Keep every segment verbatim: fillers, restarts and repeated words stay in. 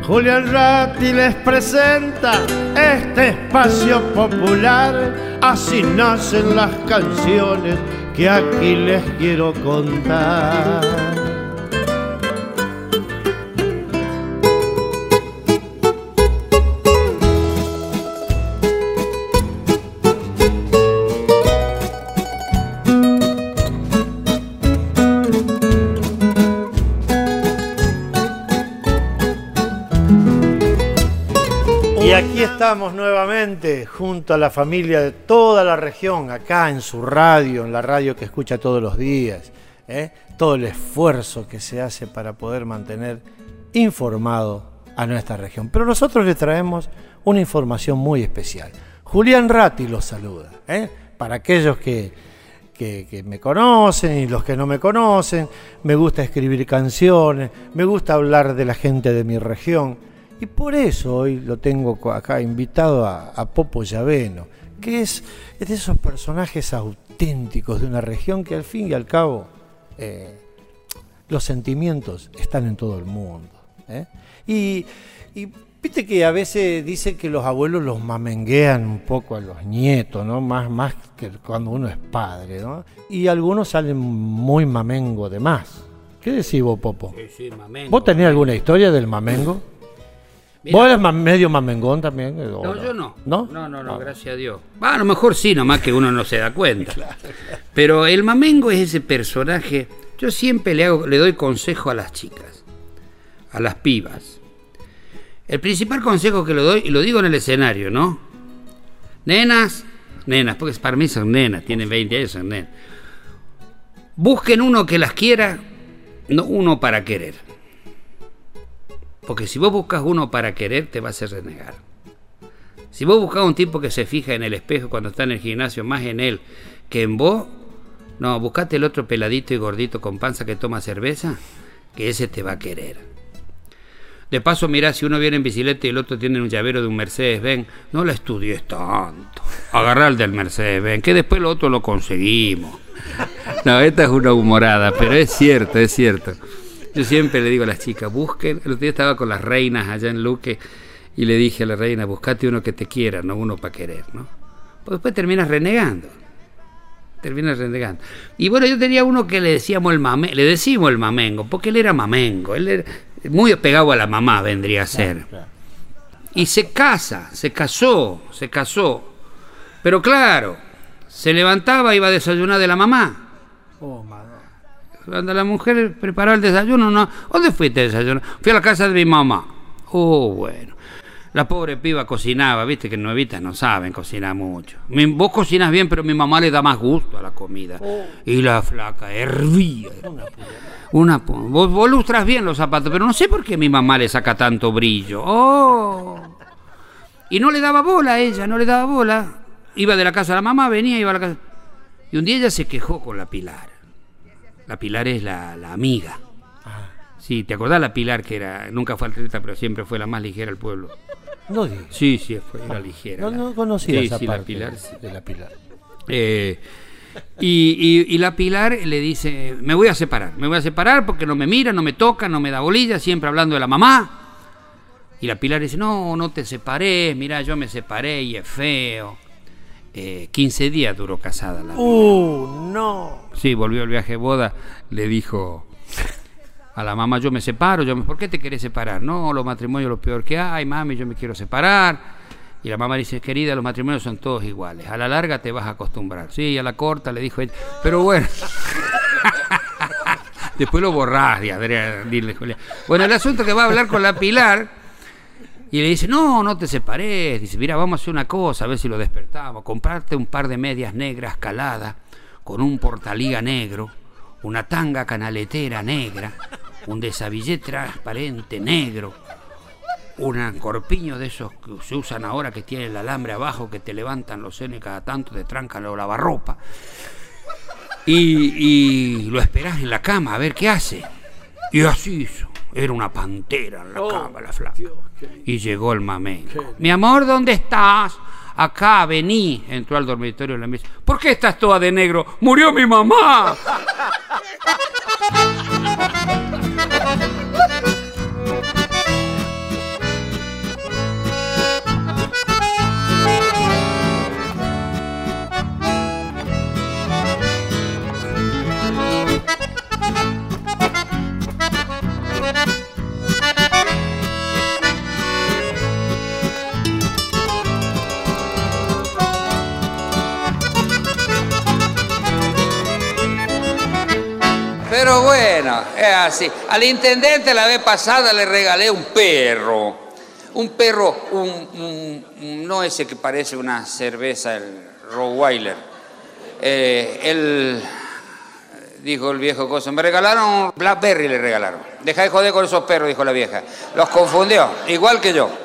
Julián Ratti les presenta este espacio popular. Así nacen las canciones que aquí les quiero contar. Y aquí estamos nuevamente junto a la familia de toda la región, acá en su radio, en la radio que escucha todos los días, ¿eh? Todo el esfuerzo que se hace para poder mantener informado a nuestra región. Pero nosotros les traemos una información muy especial. Julián Ratti los saluda, ¿eh? Para aquellos que, que, que me conocen y los que no me conocen, me gusta escribir canciones, me gusta hablar de la gente de mi región. Y por eso hoy lo tengo acá invitado a, a Popo Llaveno, que es, es de esos personajes auténticos de una región que al fin y al cabo eh, los sentimientos están en todo el mundo, ¿eh? Y, y viste que a veces dicen que los abuelos los mamenguean un poco a los nietos, ¿no? Más, más que cuando uno es padre, ¿no? Y algunos salen muy mamengo de más. ¿Qué decís vos, Popo? Sí, sí, mamengo. ¿Vos tenés alguna historia del mamengo? Mira, ¿Vos eres medio mamengón también? No, no, yo no. ¿No? No, no, no, gracias a Dios. Va, a lo mejor sí, nomás que uno no se da cuenta. Claro. Pero el mamengo es ese personaje. Yo siempre le hago, le doy consejo a las chicas, a las pibas. El principal consejo que le doy, y lo digo en el escenario, ¿no? Nenas, nenas, porque para mí son nenas, tienen veinte años, son nenas. Busquen uno que las quiera, no uno para querer. Porque si vos buscas uno para querer, te va a hacer renegar. Si vos buscas un tipo que se fija en el espejo cuando está en el gimnasio, más en él que en vos, no, buscate el otro peladito y gordito con panza que toma cerveza, que ese te va a querer. De paso, mirá, si uno viene en bicicleta y el otro tiene un llavero de un Mercedes-Benz, no la estudies tanto. Agarrá el del Mercedes-Benz, que después lo otro lo conseguimos. No, esta es una humorada, pero es cierto, es cierto. Yo siempre le digo a las chicas, busquen. El otro día estaba con las reinas allá en Luque y le dije a la reina, buscate uno que te quiera, no uno para querer, ¿no? Pues después terminas renegando. Terminas renegando. Y bueno, yo tenía uno que le decíamos el mame, le decimos el mamengo, porque él era mamengo, él era muy apegado a la mamá, vendría a ser. Claro, claro. Y se casa, se casó, se casó. Pero claro, se levantaba, iba a desayunar de la mamá. Oh, madre. Cuando la mujer preparaba el desayuno, no. ¿Dónde fuiste a desayunar? Fui a la casa de mi mamá. Oh, bueno. La pobre piba cocinaba, viste que nuevitas no saben cocinar mucho. Mi, vos cocinas bien, pero mi mamá le da más gusto a la comida. Oh. Y la flaca hervía. Una, vos, vos lustras bien los zapatos, pero no sé por qué mi mamá le saca tanto brillo. Oh. Y no le daba bola a ella, no le daba bola. Iba de la casa a la mamá, venía, iba a la casa. Y un día ella se quejó con la Pilar. La Pilar es la, la amiga. Ah. Sí, ¿te acordás la Pilar que era, nunca fue atleta, pero siempre fue la más ligera del pueblo? No digas. Sí, sí, fue, era ligera. No, la, no conocía sí, esa sí, parte la Pilar, sí. de la Pilar. Eh, y, y, y la Pilar le dice, me voy a separar, me voy a separar porque no me mira, no me toca, no me da bolilla, siempre hablando de la mamá. Y la Pilar dice, no, no te separé, mirá, yo me separé y es feo. Eh, quince días duró casada la ¡Uh, no! Sí, volvió el viaje de boda, le dijo a la mamá, yo me separo, yo me... ¿por qué te querés separar? No, los matrimonios lo peor que hay, mami, yo me quiero separar. Y la mamá dice, querida, los matrimonios son todos iguales, a la larga te vas a acostumbrar. Sí, a la corta le dijo ella, pero bueno... Después lo borrás, de Adrián. Bueno, el asunto es que va a hablar con la Pilar... Y le dice, no, no te separes. Dice, mira, vamos a hacer una cosa, a ver si lo despertamos. Comprarte un par de medias negras caladas, con un portaliga negro, una tanga canaletera negra, un desabillé transparente negro, un corpiño de esos que se usan ahora que tienen el alambre abajo, que te levantan los senos y cada tanto te trancan la lavarropa. Y, y lo esperás en la cama a ver qué hace. Y así hizo. Era una pantera en la oh, cama, la flaca. Dios, y llegó el mamengo. Mi amor, ¿dónde estás? Acá, vení. Entró al dormitorio y le dice, ¿por qué estás toda de negro? ¡Murió mi mamá! Pero bueno, es así. Al intendente la vez pasada le regalé un perro. Un perro, un, un, un, no ese que parece una cerveza, el Rottweiler. Eh, él, dijo el viejo cosa, me regalaron un Blackberry, le regalaron. Deja de joder con esos perros, dijo la vieja. Los confundió, igual que yo.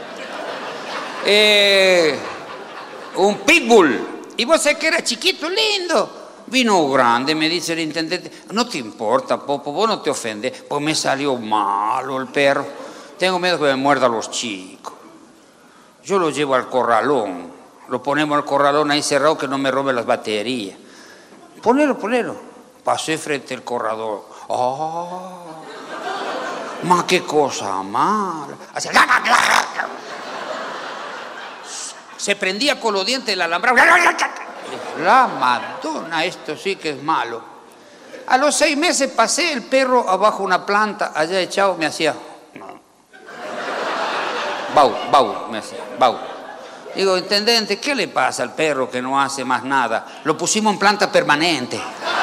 Eh, un Pitbull. Y vos sabés que era chiquito, lindo. Vino grande, me dice el intendente. No te importa, Popo, vos no te ofendes. Pues me salió malo el perro. Tengo miedo que me muerdan los chicos. Yo lo llevo al corralón. Lo ponemos al corralón ahí cerrado que no me robe las baterías. Ponelo, ponelo. Pasé frente al corredor. ¡Oh! ¡Ma qué cosa mala! Hacía... Se prendía con los dientes el alambrado. La Madonna, esto sí que es malo. A los seis meses pasé el perro abajo una planta, allá echado, me hacía... Bau, bau, me hacía, bau. Digo, intendente, ¿qué le pasa al perro que no hace más nada? Lo pusimos en planta permanente.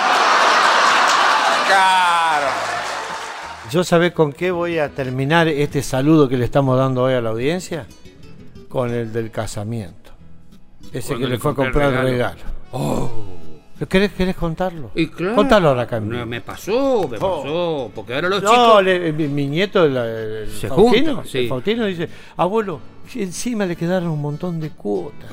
Claro. ¿Yo sabés con qué voy a terminar este saludo que le estamos dando hoy a la audiencia? Con el del casamiento. Ese Cuando que le fue a comprar el regalo. regalo. Oh. ¿Querés, ¿Querés contarlo? Y claro. Contalo ahora, Camilo. No, me pasó, me pasó. Oh. Porque ahora los no, chicos... Le, mi, mi nieto, el, el Se Faustino, junta, sí. el Faustino dice, abuelo, encima le quedaron un montón de cuotas.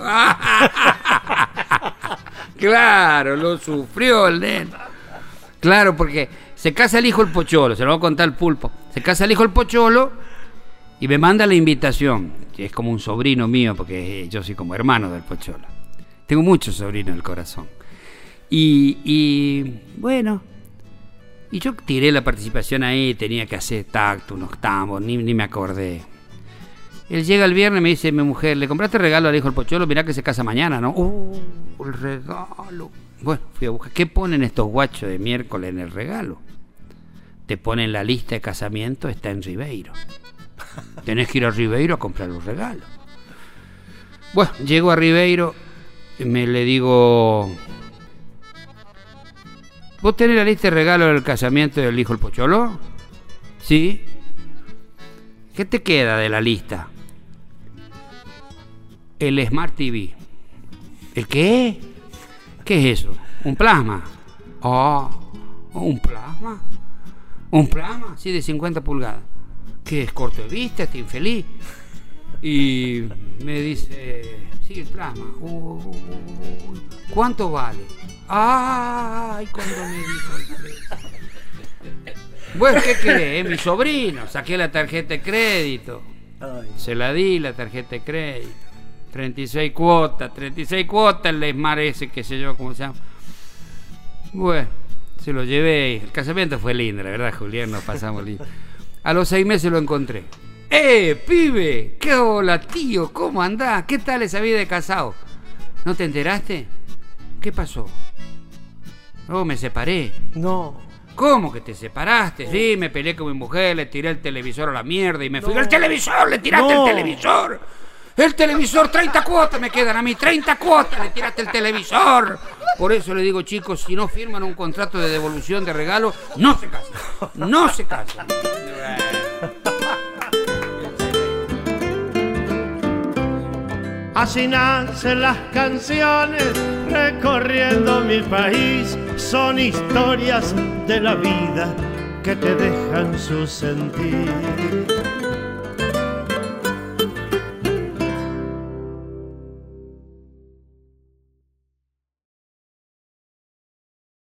Claro, lo sufrió el nene. Claro, porque se casa el hijo el Pocholo, se lo voy a contar el Pulpo. Se casa el hijo el Pocholo y me manda la invitación. Es como un sobrino mío, porque yo soy como hermano del Pocholo. Tengo muchos sobrinos en el corazón. Y, y bueno, y yo tiré la participación ahí, tenía que hacer tacto, unos tambos, ni, ni me acordé. Él llega el viernes y me dice, mi mujer, ¿le compraste regalo al hijo del Pocholo? Mirá que se casa mañana, ¿no? ¡Uh, el regalo! Bueno, fui a buscar. ¿Qué ponen estos guachos de miércoles en el regalo? Te ponen la lista de casamiento, está en Ribeiro. Tenés que ir a Ribeiro a comprar los regalos. Bueno, llego a Ribeiro y me le digo... ¿Vos tenés la lista de regalos del casamiento del hijo del Pocholo? ¿Sí? ¿Qué te queda de la lista? El Smart T V. ¿El qué? ¿Qué es eso? ¿Un plasma? Oh, ¿un plasma? ¿Un plasma? Sí, de cincuenta pulgadas. ¿Qué es? ¿Corto de vista? ¿Está infeliz? Y me dice, sí, el plasma. Uh, ¿Cuánto vale? Ay, cuando me dijo el precio. Bueno, ¿qué querés? Mi sobrino. Saqué la tarjeta de crédito. Se la di, la tarjeta de crédito. treinta y seis cuotas, treinta y seis cuotas, el Smart ese, qué sé yo, cómo se llama. Bueno, se lo llevé. El casamiento fue lindo, la verdad, Julián, nos pasamos lindo. A los seis meses lo encontré. ¡Eh, pibe! ¿Qué hola, tío? ¿Cómo andás? ¿Qué tal esa vida de casado? ¿No te enteraste? ¿Qué pasó? Oh, me separé. No. ¿Cómo que te separaste? Sí, me peleé con mi mujer, le tiré el televisor a la mierda y me fui. No. ¡El televisor! ¡Le tiraste no. el televisor! ¡El televisor! ¡treinta cuotas me quedan a mí! ¡treinta cuotas! ¡Le tiraste el televisor! Por eso le digo, chicos, si no firman un contrato de devolución de regalo, no se casan. No se casan. Así nacen las canciones recorriendo mi país. Son historias de la vida que te dejan su sentir.